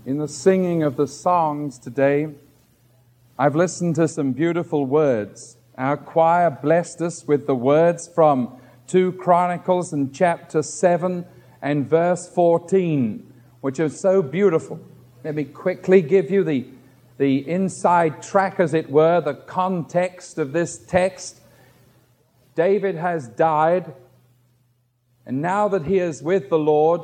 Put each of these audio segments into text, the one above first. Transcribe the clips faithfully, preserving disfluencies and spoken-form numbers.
In the singing of the songs today, I've listened to some beautiful words. Our choir blessed us with the words from Second Chronicles and chapter seven and verse fourteen, which are so beautiful. Let me quickly give you the, the inside track, as it were, the context of this text. David has died, and now that he is with the Lord,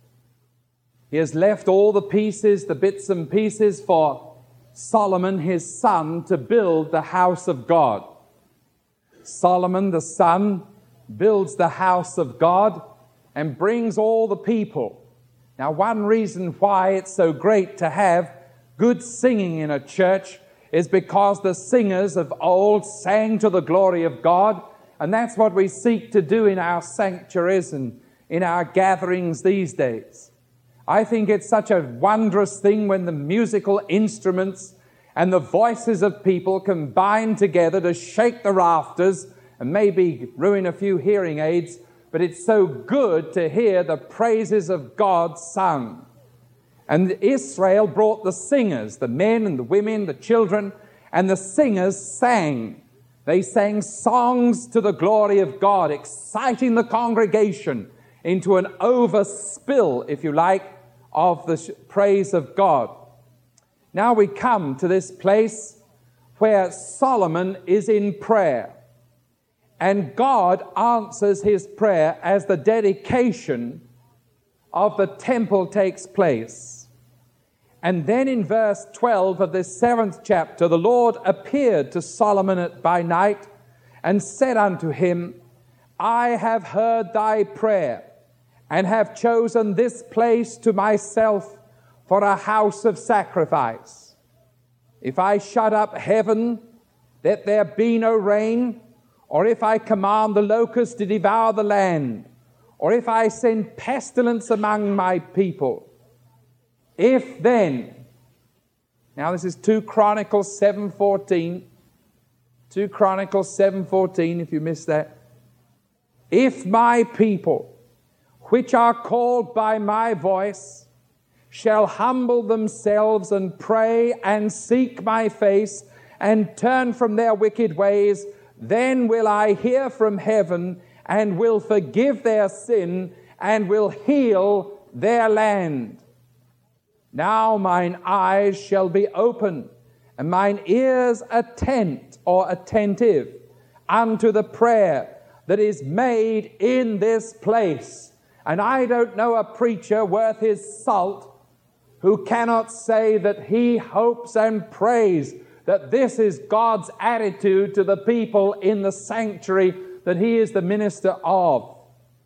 he has left all the pieces, the bits and pieces for Solomon, his son, to build the house of God. Solomon, the son, builds the house of God and brings all the people. Now, one reason why it's so great to have good singing in a church is because the singers of old sang to the glory of God, and that's what we seek to do in our sanctuaries and in our gatherings these days. I think it's such a wondrous thing when the musical instruments and the voices of people combine together to shake the rafters and maybe ruin a few hearing aids, but it's so good to hear the praises of God sung. And Israel brought the singers, the men and the women, the children, and the singers sang. They sang songs to the glory of God, exciting the congregation into an overspill, if you like, of the praise of God. Now we come to this place where Solomon is in prayer, and God answers his prayer as the dedication of the temple takes place. And then in verse twelve of this seventh chapter, the Lord appeared to Solomon by night and said unto him, I have heard thy prayer, and have chosen this place to myself for a house of sacrifice. If I shut up heaven, that there be no rain, or if I command the locusts to devour the land, or if I send pestilence among my people, if then, now this is Second Chronicles seven fourteen, Second Chronicles seven fourteen, if you missed that, if my people, which are called by my voice, shall humble themselves and pray and seek my face and turn from their wicked ways, then will I hear from heaven and will forgive their sin and will heal their land. Now mine eyes shall be open and mine ears attent or attentive unto the prayer that is made in this place. And I don't know a preacher worth his salt who cannot say that he hopes and prays that this is God's attitude to the people in the sanctuary that he is the minister of.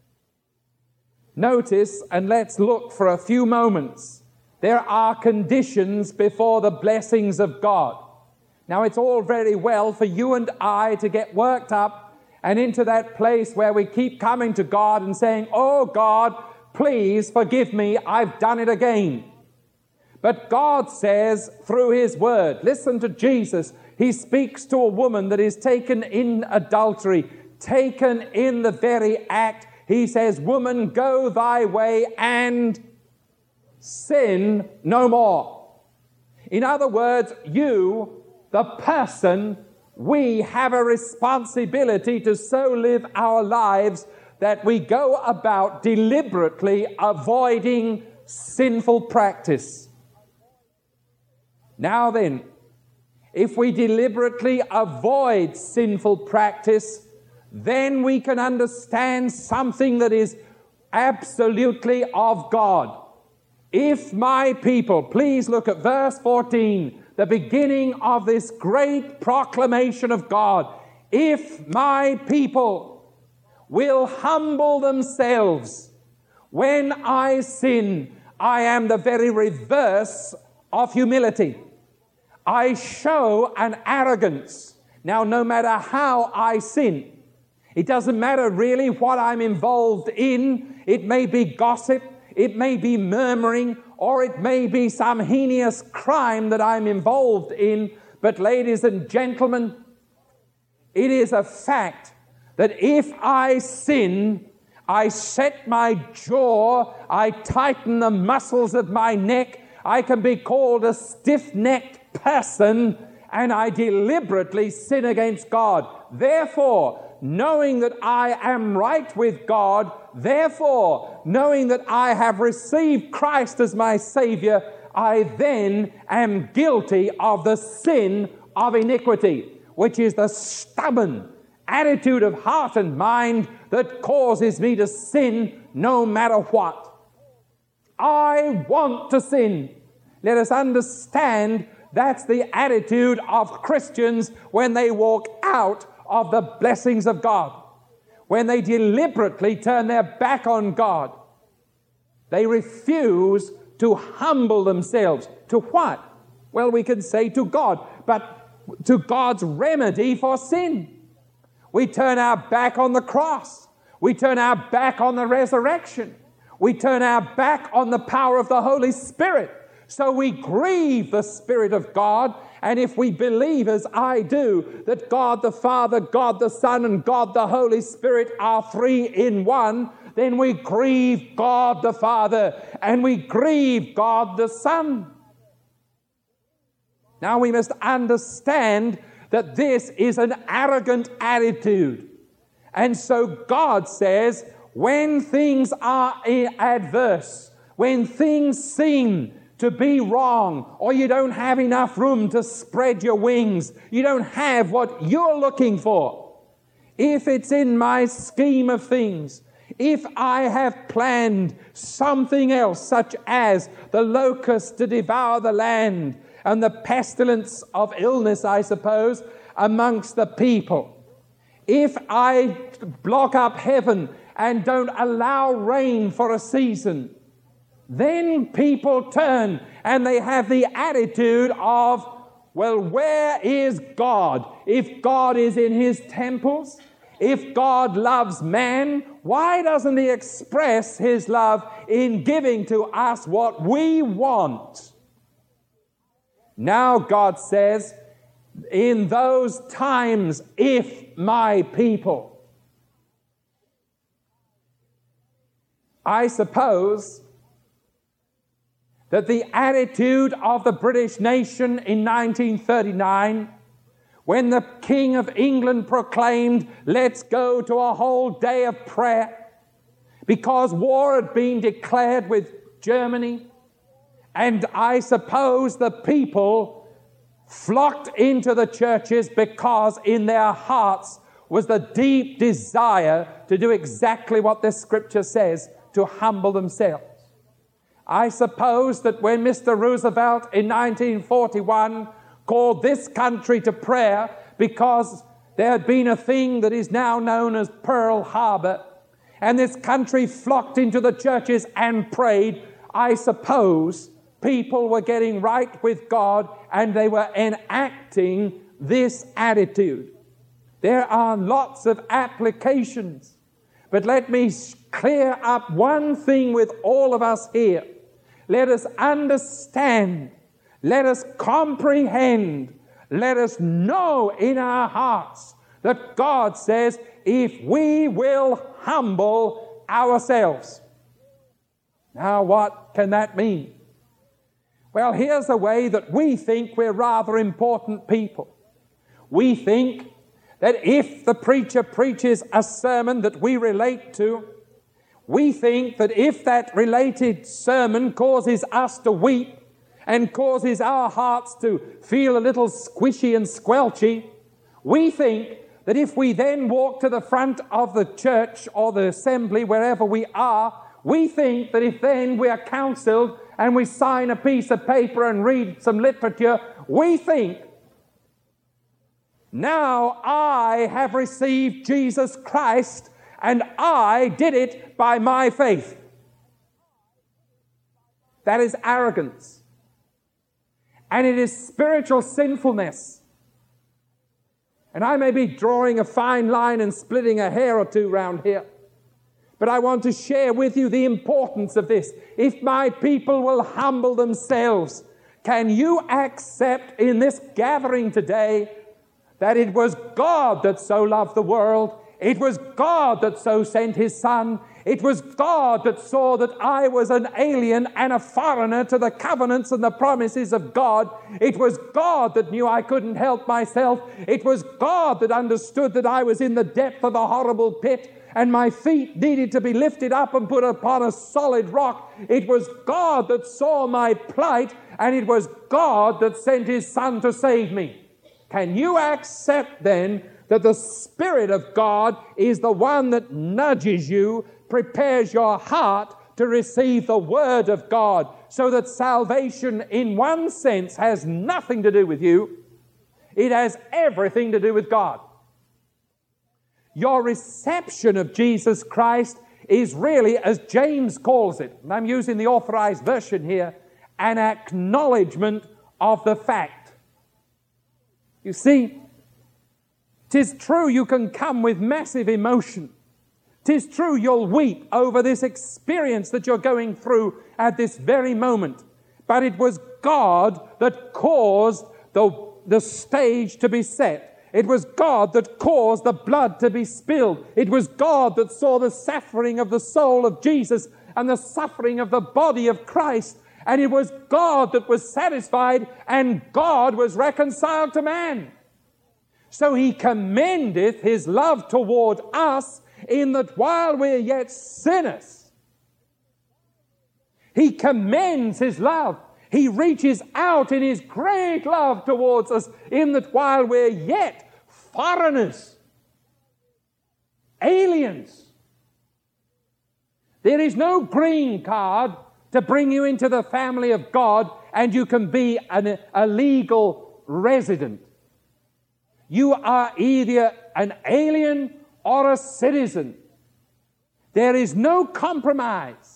Notice, and let's look for a few moments, there are conditions before the blessings of God. Now, it's all very well for you and I to get worked up and into that place where we keep coming to God and saying, oh God, please forgive me, I've done it again. But God says through his word, listen to Jesus, he speaks to a woman that is taken in adultery, taken in the very act. He says, woman, go thy way and sin no more. In other words, you, the person, we have a responsibility to so live our lives that we go about deliberately avoiding sinful practice. Now then, if we deliberately avoid sinful practice, then we can understand something that is absolutely of God. If my people, please look at verse fourteen, the beginning of this great proclamation of God. If my people will humble themselves, when I sin, I am the very reverse of humility. I show an arrogance. Now, no matter how I sin, it doesn't matter really what I'm involved in. It may be gossip, it may be murmuring, or it may be some heinous crime that I'm involved in. But ladies and gentlemen, it is a fact that if I sin, I set my jaw, I tighten the muscles of my neck, I can be called a stiff-necked person, and I deliberately sin against God. Therefore, knowing that I am right with God, therefore, knowing that I have received Christ as my Savior, I then am guilty of the sin of iniquity, which is the stubborn attitude of heart and mind that causes me to sin no matter what. I want to sin. Let us understand that's the attitude of Christians when they walk out of the blessings of God. When they deliberately turn their back on God, they refuse to humble themselves. To what? Well, we can say to God, but to God's remedy for sin. We turn our back on the cross. We turn our back on the resurrection. We turn our back on the power of the Holy Spirit. So we grieve the Spirit of God. And if we believe, as I do, that God the Father, God the Son, and God the Holy Spirit are three in one, then we grieve God the Father and we grieve God the Son. Now we must understand that this is an arrogant attitude. And so God says, when things are adverse, when things seem to be wrong, or you don't have enough room to spread your wings, you don't have what you're looking for, if it's in my scheme of things, if I have planned something else, such as the locust to devour the land and the pestilence of illness, I suppose, amongst the people, if I block up heaven and don't allow rain for a season, then people turn and they have the attitude of, well, where is God? If God is in his temples, if God loves man, why doesn't he express his love in giving to us what we want? Now God says, in those times, if my people, I suppose that the attitude of the British nation in nineteen thirty-nine, when the King of England proclaimed, let's go to a whole day of prayer, because war had been declared with Germany, and I suppose the people flocked into the churches because in their hearts was the deep desire to do exactly what this scripture says, to humble themselves. I suppose that when Mister Roosevelt in nineteen forty-one called this country to prayer because there had been a thing that is now known as Pearl Harbor, and this country flocked into the churches and prayed, I suppose people were getting right with God and they were enacting this attitude. There are lots of applications, but let me clear up one thing with all of us here. Let us understand, let us comprehend, let us know in our hearts that God says, if we will humble ourselves. Now, what can that mean? Well, here's a way that we think we're rather important people. We think that if the preacher preaches a sermon that we relate to, we think that if that related sermon causes us to weep and causes our hearts to feel a little squishy and squelchy, we think that if we then walk to the front of the church or the assembly, wherever we are, we think that if then we are counseled and we sign a piece of paper and read some literature, we think, now I have received Jesus Christ and I did it by my faith. That is arrogance. And it is spiritual sinfulness. And I may be drawing a fine line and splitting a hair or two round here, but I want to share with you the importance of this. If my people will humble themselves, can you accept in this gathering today that it was God that so loved the world? It was God that so sent his Son. It was God that saw that I was an alien and a foreigner to the covenants and the promises of God. It was God that knew I couldn't help myself. It was God that understood that I was in the depth of a horrible pit and my feet needed to be lifted up and put upon a solid rock. It was God that saw my plight, and it was God that sent His Son to save me. Can you accept then that the Spirit of God is the one that nudges you, prepares your heart to receive the Word of God, so that salvation in one sense has nothing to do with you. It has everything to do with God. Your reception of Jesus Christ is really, as James calls it, and I'm using the Authorized Version here, an acknowledgement of the fact. You see, 'tis true you can come with massive emotion. 'Tis true you'll weep over this experience that you're going through at this very moment. But it was God that caused the, the stage to be set. It was God that caused the blood to be spilled. It was God that saw the suffering of the soul of Jesus and the suffering of the body of Christ. And it was God that was satisfied, and God was reconciled to man. So He commendeth His love toward us in that while we're yet sinners, He commends His love. He reaches out in His great love towards us in that while we're yet foreigners, aliens. There is no green card to bring you into the family of God and you can be an, a legal resident. You are either an alien or a citizen. There is no compromise.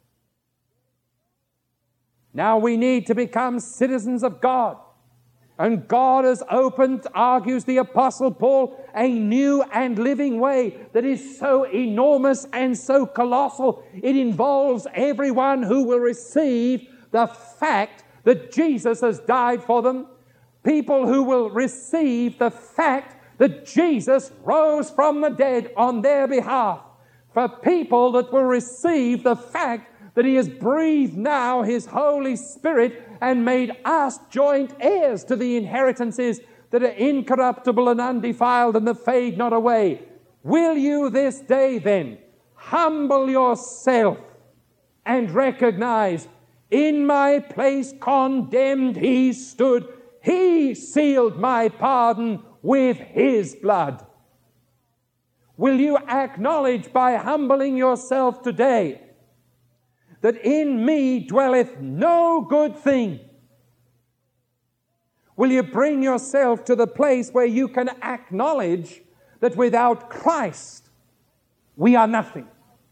Now we need to become citizens of God. And God has opened, argues the Apostle Paul, a new and living way that is so enormous and so colossal. It involves everyone who will receive the fact that Jesus has died for them. People who will receive the fact that Jesus rose from the dead on their behalf. For people that will receive the fact that He has breathed now His Holy Spirit and made us joint heirs to the inheritances that are incorruptible and undefiled and that fade not away. Will you this day then humble yourself and recognize, in my place condemned He stood, He sealed my pardon with His blood? Will you acknowledge by humbling yourself today that in me dwelleth no good thing? Will you bring yourself to the place where you can acknowledge that without Christ we are nothing?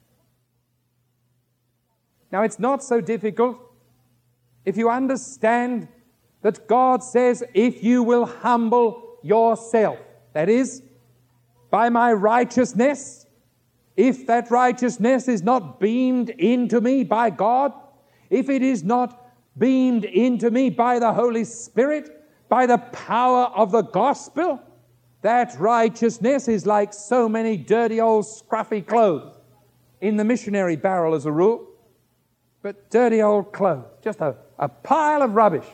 Now, it's not so difficult if you understand that God says, if you will humble yourself, that is, by my righteousness, if that righteousness is not beamed into me by God, if it is not beamed into me by the Holy Spirit, by the power of the gospel, that righteousness is like so many dirty old scruffy clothes in the missionary barrel as a rule. But dirty old clothes, just a, a pile of rubbish.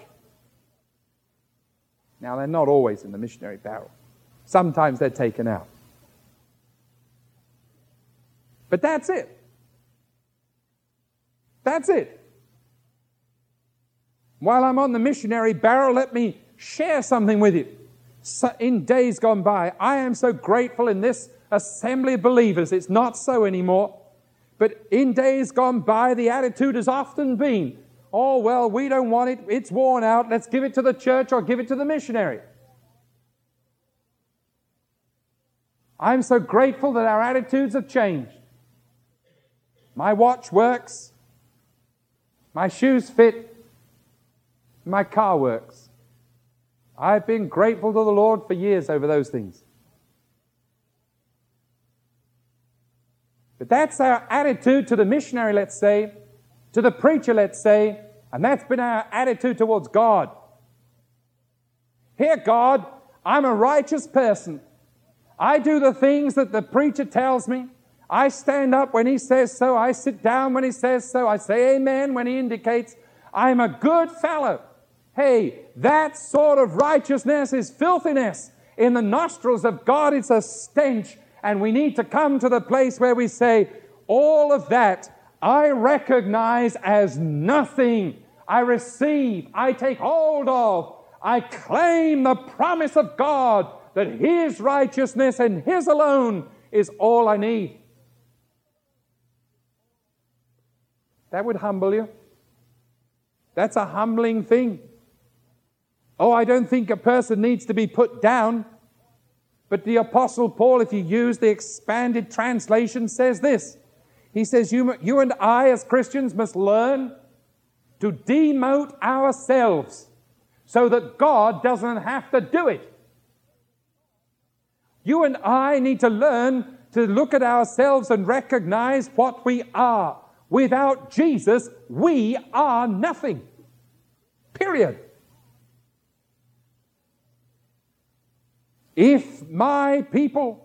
Now, they're not always in the missionary barrel. Sometimes they're taken out. But that's it. That's it. While I'm on the missionary barrel, let me share something with you. So in days gone by, I am so grateful in this assembly of believers. It's not so anymore. But in days gone by, the attitude has often been, oh, well, we don't want it. It's worn out. Let's give it to the church or give it to the missionary. I'm so grateful that our attitudes have changed. My watch works. My shoes fit. My car works. I've been grateful to the Lord for years over those things. But that's our attitude to the missionary, let's say, to the preacher, let's say, and that's been our attitude towards God. Here, God, I'm a righteous person. I do the things that the preacher tells me. I stand up when he says so. I sit down when he says so. I say amen when he indicates I'm a good fellow. Hey, that sort of righteousness is filthiness. In the nostrils of God, it's a stench. And we need to come to the place where we say, all of that I recognize as nothing. I receive, I take hold of, I claim the promise of God that His righteousness and His alone is all I need. That would humble you. That's a humbling thing. Oh, I don't think a person needs to be put down. But the Apostle Paul, if you use the expanded translation, says this. He says, you, you and I as Christians must learn to demote ourselves so that God doesn't have to do it. You and I need to learn to look at ourselves and recognize what we are. Without Jesus, we are nothing. Period. If my people,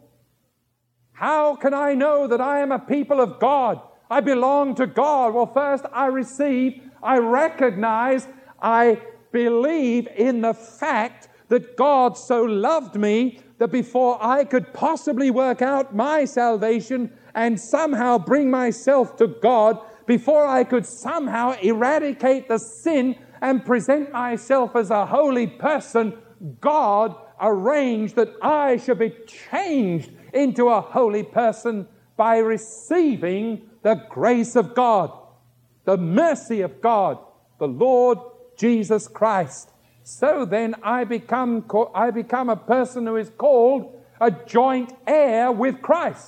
how can I know that I am a people of God? I belong to God. Well, first I receive, I recognize, I believe in the fact that God so loved me that before I could possibly work out my salvation and somehow bring myself to God, before I could somehow eradicate the sin and present myself as a holy person, God arranged that I should be changed into a holy person by receiving the grace of God, the mercy of God, the Lord Jesus Christ. So then I become, I become a person who is called a joint heir with Christ.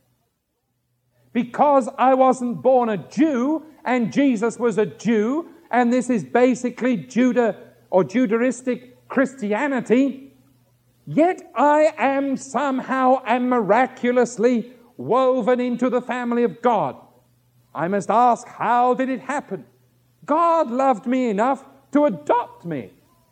Because I wasn't born a Jew and Jesus was a Jew, and this is basically Judah or Judaistic Christianity, yet I am somehow and miraculously woven into the family of God. I must ask, how did it happen? God loved me enough to adopt me.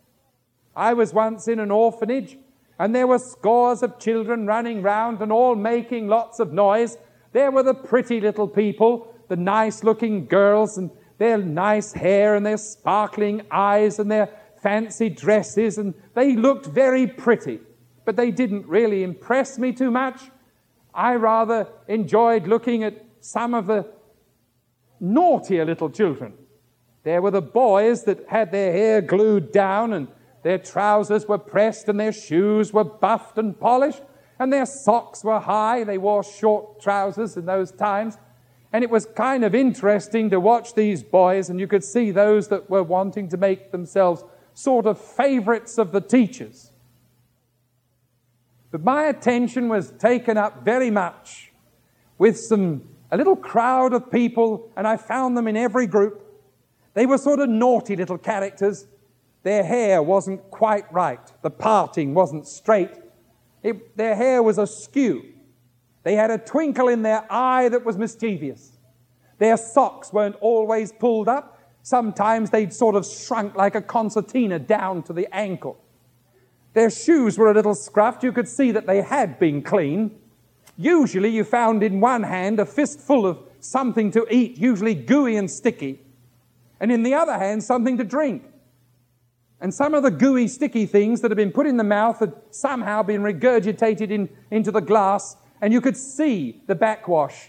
I was once in an orphanage, and there were scores of children running round and all making lots of noise. There were the pretty little people, the nice-looking girls, and their nice hair and their sparkling eyes and their fancy dresses, and they looked very pretty. But they didn't really impress me too much. I rather enjoyed looking at some of the naughtier little children. There were the boys that had their hair glued down, and their trousers were pressed, and their shoes were buffed and polished, and their socks were high. They wore short trousers in those times. And it was kind of interesting to watch these boys, and you could see those that were wanting to make themselves sort of favorites of the teachers. But my attention was taken up very much with some a little crowd of people, and I found them in every group. They were sort of naughty little characters. Their hair wasn't quite right. The parting wasn't straight. It, their hair was askew. They had a twinkle in their eye that was mischievous. Their socks weren't always pulled up. Sometimes they'd sort of shrunk like a concertina down to the ankle. Their shoes were a little scruffed. You could see that they had been cleaned. Usually you found in one hand a fistful of something to eat, usually gooey and sticky, and in the other hand something to drink. And some of the gooey, sticky things that had been put in the mouth had somehow been regurgitated in, into the glass, and you could see the backwash.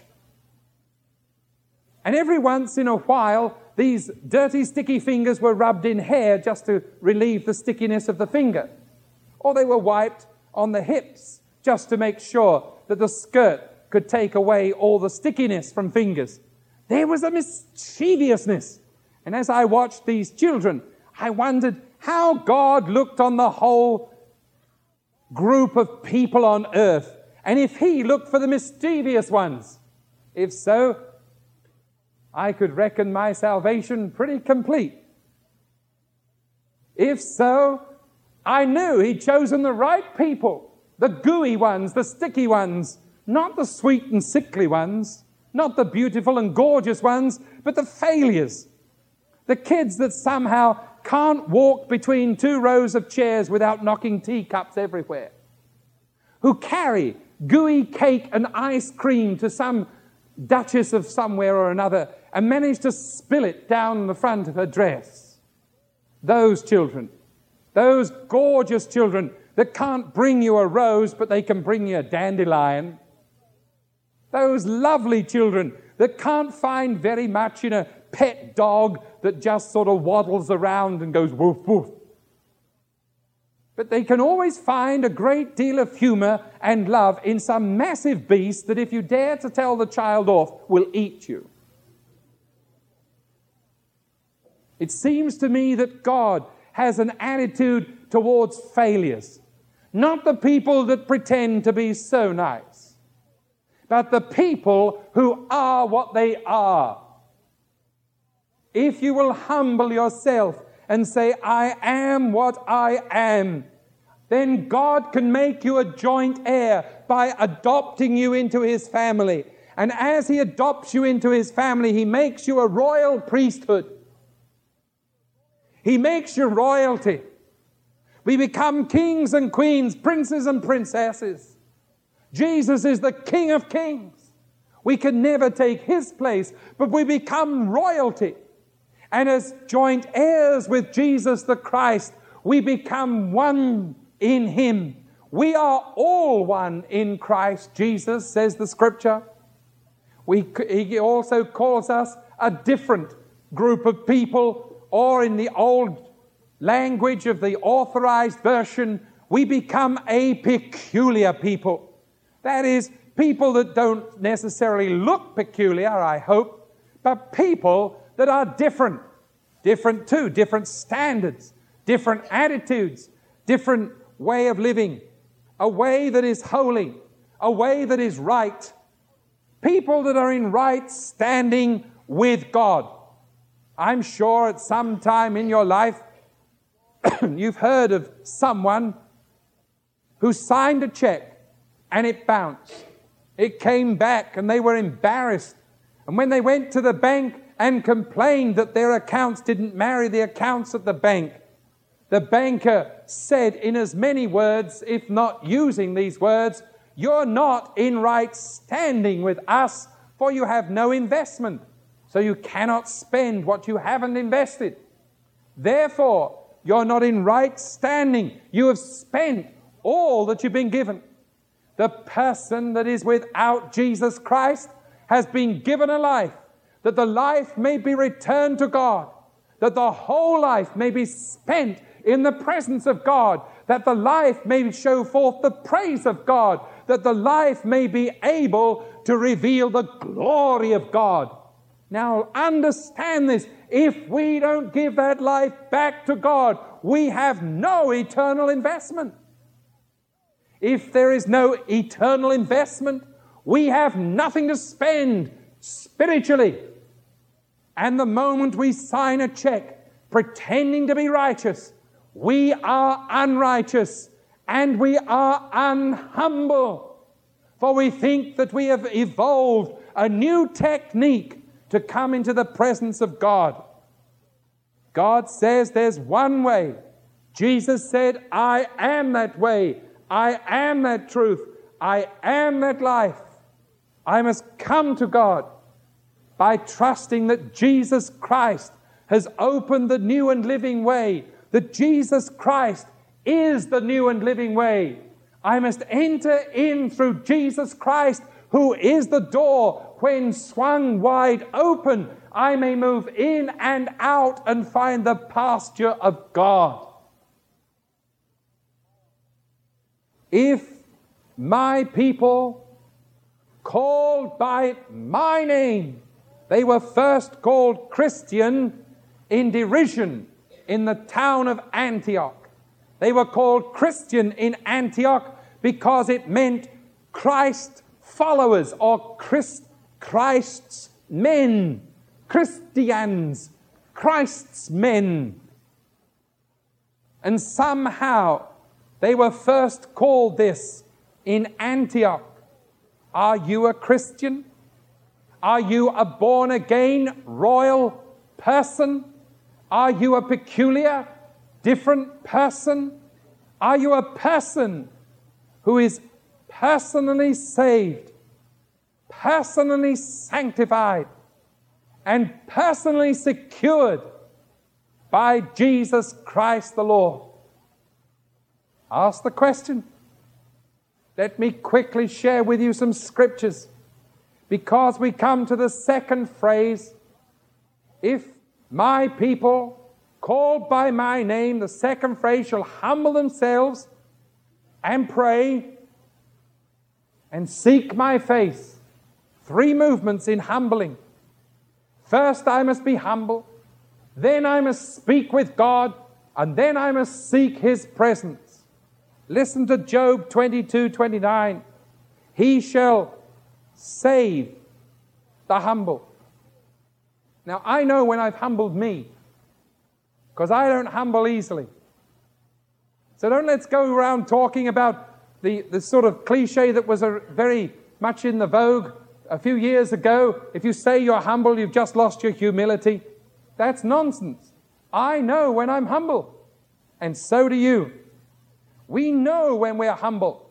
And every once in a while, these dirty, sticky fingers were rubbed in hair just to relieve the stickiness of the finger. Or they were wiped on the hips just to make sure that the skirt could take away all the stickiness from fingers. There was a mischievousness. And as I watched these children, I wondered how God looked on the whole group of people on earth, and if He looked for the mischievous ones. If so, I could reckon my salvation pretty complete. If so, I knew He'd chosen the right people, the gooey ones, the sticky ones, not the sweet and sickly ones, not the beautiful and gorgeous ones, but the failures, the kids that somehow can't walk between two rows of chairs without knocking teacups everywhere, who carry gooey cake and ice cream to some duchess of somewhere or another and manage to spill it down the front of her dress. Those children, those gorgeous children that can't bring you a rose, but they can bring you a dandelion. Those lovely children that can't find very much in a pet dog that just sort of waddles around and goes woof, woof. But they can always find a great deal of humor and love in some massive beast that, if you dare to tell the child off, will eat you. It seems to me that God has an attitude towards failures. Not the people that pretend to be so nice, but the people who are what they are. If you will humble yourself and say, I am what I am, then God can make you a joint heir by adopting you into His family. And as He adopts you into His family, He makes you a royal priesthood. He makes you royalty. We become kings and queens, princes and princesses. Jesus is the King of kings. We can never take His place, but we become royalty. And as joint heirs with Jesus the Christ, we become one in Him. We are all one in Christ Jesus, says the Scripture. We, He also calls us a different group of people, or in the old language of the Authorized Version, we become a peculiar people. That is, people that don't necessarily look peculiar, I hope, but people that are different. Different too, different standards, different attitudes, different way of living, a way that is holy, a way that is right. People that are in right standing with God. I'm sure at some time in your life you've heard of someone who signed a check and it bounced. It came back and they were embarrassed. And when they went to the bank and complained that their accounts didn't marry the accounts at the bank, the banker said in as many words, if not using these words, you're not in right standing with us, for you have no investment, so you cannot spend what you haven't invested. Therefore, you're not in right standing. You have spent all that you've been given. The person that is without Jesus Christ has been given a life, that the life may be returned to God, that the whole life may be spent in the presence of God, that the life may show forth the praise of God, that the life may be able to reveal the glory of God. Now understand this, if we don't give that life back to God, we have no eternal investment. If there is no eternal investment, we have nothing to spend spiritually. And the moment we sign a check pretending to be righteous, we are unrighteous and we are unhumble. For we think that we have evolved a new technique to come into the presence of God. God says there's one way. Jesus said, I am that way. I am that truth. I am that life. I must come to God by trusting that Jesus Christ has opened the new and living way, that Jesus Christ is the new and living way. I must enter in through Jesus Christ, who is the door. When swung wide open, I may move in and out and find the pasture of God. If my people called by my name, they were first called Christian in derision in the town of Antioch. They were called Christian in Antioch because it meant Christ followers or Christ, Christ's men, Christians, Christ's men. And somehow they were first called this in Antioch. Are you a Christian? Are you a born-again royal person? Are you a peculiar, different person? Are you a person who is personally saved, personally sanctified, and personally secured by Jesus Christ the Lord. Ask the question. Let me quickly share with you some scriptures, because we come to the second phrase, if my people called by my name, the second phrase, shall humble themselves and pray and seek my face. Three movements in humbling. First, I must be humble. Then I must speak with God. And then I must seek His presence. Listen to Job twenty-two twenty-nine. He shall save the humble. Now, I know when I've humbled me, because I don't humble easily. So don't let's go around talking about the, the sort of cliche that was a, very much in the vogue a few years ago. If you say you're humble, you've just lost your humility. That's nonsense. I know when I'm humble, and so do you. We know when we're humble.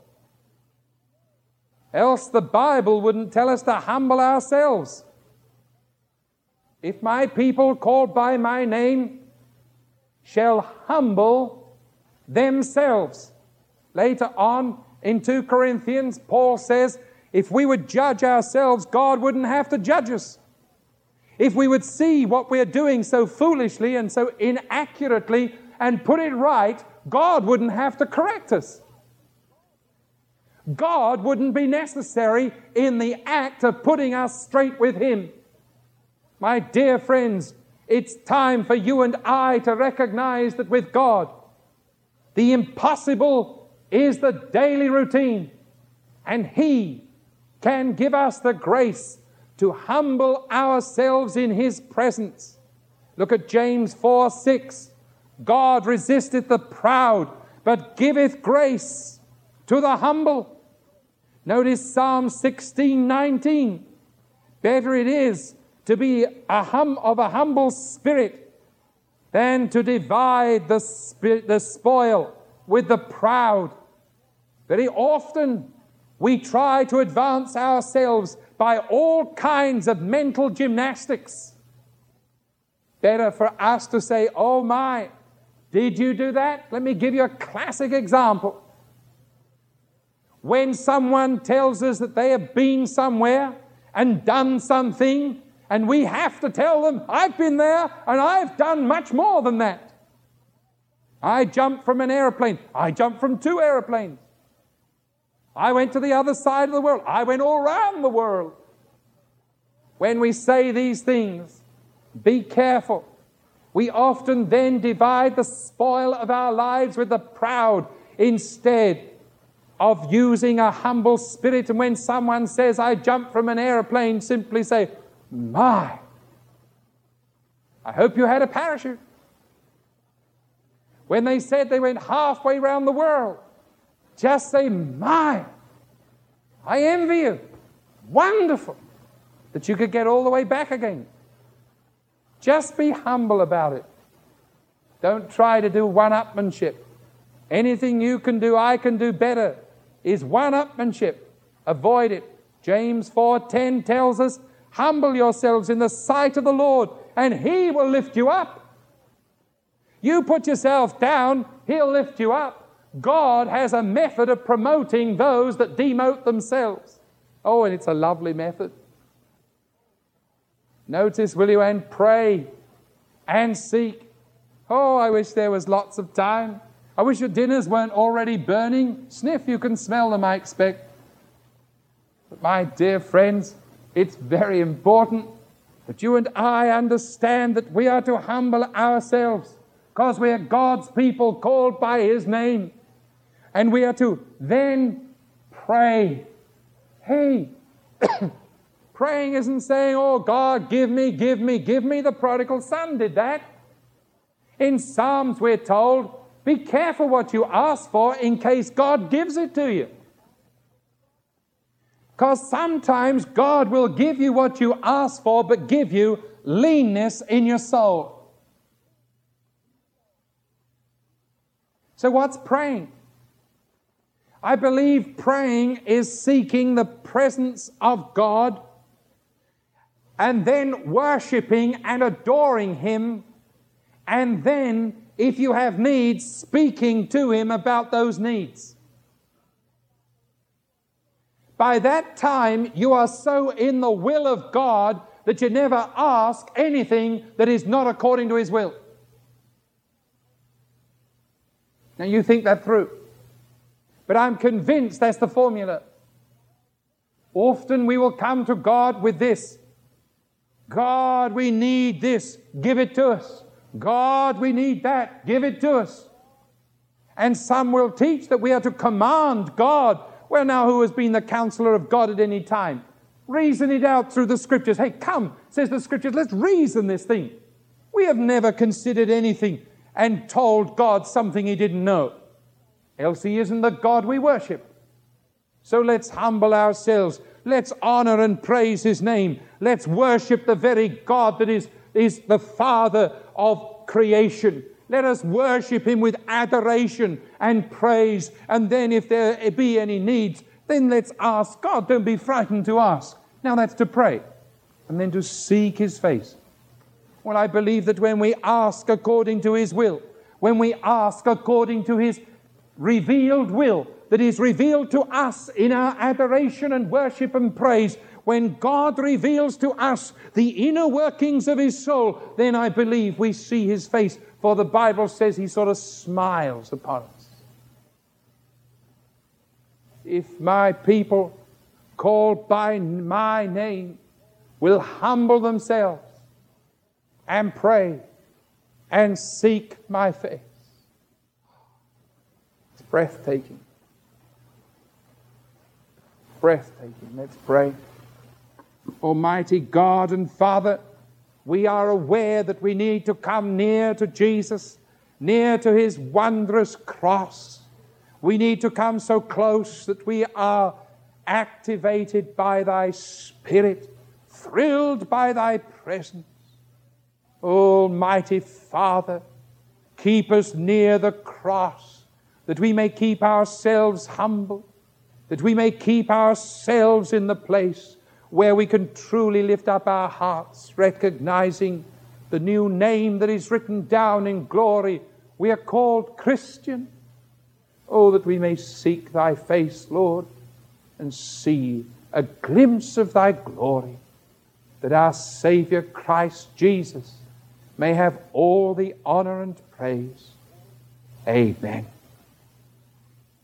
Else the Bible wouldn't tell us to humble ourselves. If my people called by my name shall humble themselves. Later on in Second Corinthians, Paul says, if we would judge ourselves, God wouldn't have to judge us. If we would see what we're doing so foolishly and so inaccurately and put it right, God wouldn't have to correct us. God wouldn't be necessary in the act of putting us straight with Him. My dear friends, it's time for you and I to recognize that with God, the impossible is the daily routine, and He can give us the grace to humble ourselves in His presence. Look at James four six. God resisteth the proud, but giveth grace to the humble. Notice Psalm sixteen nineteen. Better it is to be a hum of a humble spirit than to divide the, sp- the spoil with the proud. Very often we try to advance ourselves by all kinds of mental gymnastics. Better for us to say, oh my, did you do that? Let me give you a classic example. When someone tells us that they have been somewhere and done something, and we have to tell them, I've been there and I've done much more than that. I jumped from an airplane. I jumped from two airplanes. I went to the other side of the world. I went all around the world. When we say these things, be careful. We often then divide the spoil of our lives with the proud instead of using a humble spirit. And when someone says, I jumped from an airplane, simply say, my, I hope you had a parachute. When they said they went halfway around the world, just say, my, I envy you. Wonderful that you could get all the way back again. Just be humble about it. Don't try to do one-upmanship. Anything you can do, I can do better, is one-upmanship. Avoid it. James four ten tells us, humble yourselves in the sight of the Lord, and He will lift you up. You put yourself down, He'll lift you up. God has a method of promoting those that demote themselves. Oh, and it's a lovely method. Notice, will you, and pray and seek. Oh, I wish there was lots of time. I wish your dinners weren't already burning. Sniff, you can smell them, I expect. But my dear friends, it's very important that you and I understand that we are to humble ourselves because we are God's people called by His name. And we are to then pray. Hey, praying isn't saying, oh God, give me, give me, give me. The prodigal son did that. In Psalms we're told, be careful what you ask for in case God gives it to you. Because sometimes God will give you what you ask for, but give you leanness in your soul. So what's praying? I believe praying is seeking the presence of God and then worshiping and adoring Him, and then, if you have needs, speaking to Him about those needs. By that time, you are so in the will of God that you never ask anything that is not according to His will. Now you think that through. But I'm convinced that's the formula. Often we will come to God with this. God, we need this. Give it to us. God, we need that. Give it to us. And some will teach that we are to command God. Well, now, who has been the counselor of God at any time? Reason it out through the Scriptures. Hey, come, says the Scriptures, let's reason this thing. We have never considered anything and told God something He didn't know. Else He isn't the God we worship. So let's humble ourselves. Let's honor and praise His name. Let's worship the very God that is, is the Father of creation. Let us worship Him with adoration and praise. And then if there be any needs, then let's ask God. Don't be frightened to ask. Now that's to pray. And then to seek His face. Well, I believe that when we ask according to His will, when we ask according to His revealed will, that is revealed to us in our adoration and worship and praise, when God reveals to us the inner workings of His soul, then I believe we see His face. For the Bible says He sort of smiles upon us. If my people called by my name will humble themselves and pray and seek my face. It's breathtaking. Breathtaking. Let's pray. Almighty God and Father, we are aware that we need to come near to Jesus, near to His wondrous cross. We need to come so close that we are activated by Thy Spirit, thrilled by Thy presence. Almighty Father, keep us near the cross, that we may keep ourselves humble, that we may keep ourselves in the place where we can truly lift up our hearts, recognizing the new name that is written down in glory. We are called Christian. Oh, that we may seek Thy face, Lord, and see a glimpse of Thy glory, that our Savior Christ Jesus may have all the honor and praise. Amen.